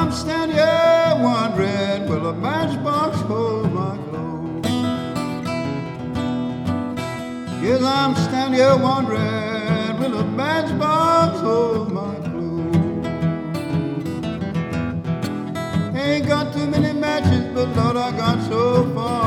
I'm standing here wondering, will a matchbox hold my clothes? Yes, I'm standing here wondering, will a matchbox hold my clothes? Ain't got too many matches, but Lord, I got so far.